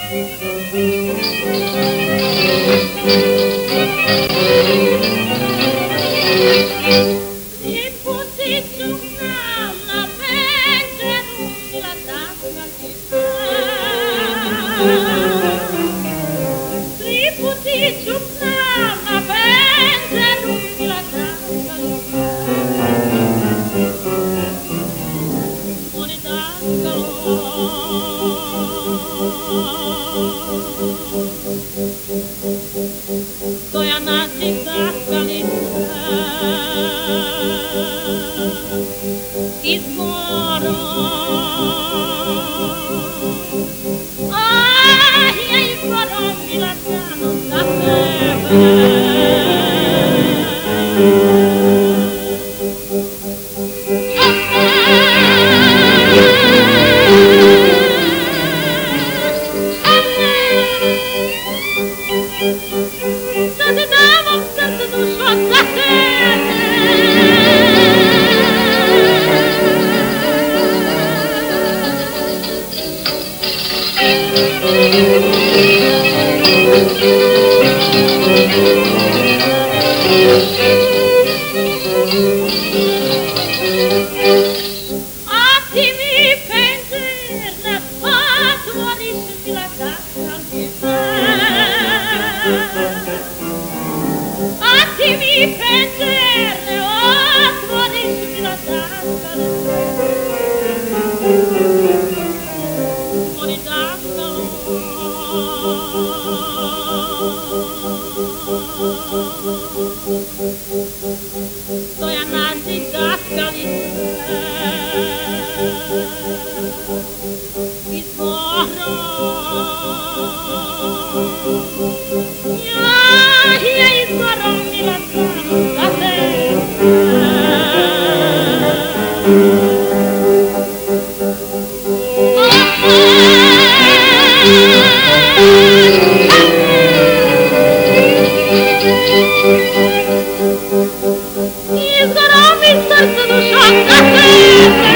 Stoja naši zakalica izmorom. Ja izmorom bila samo za tebe. Sad davam srce dušo za tebe. A ti mi penđerne otvoriš, bila zakalica. A ti mi penđerne otvoriš, bila zakalica. Oni daskalo stoja naši daskalice izmorom. Ja izmorom bila samo za tebe. Izgora mi srce dušo za tebe.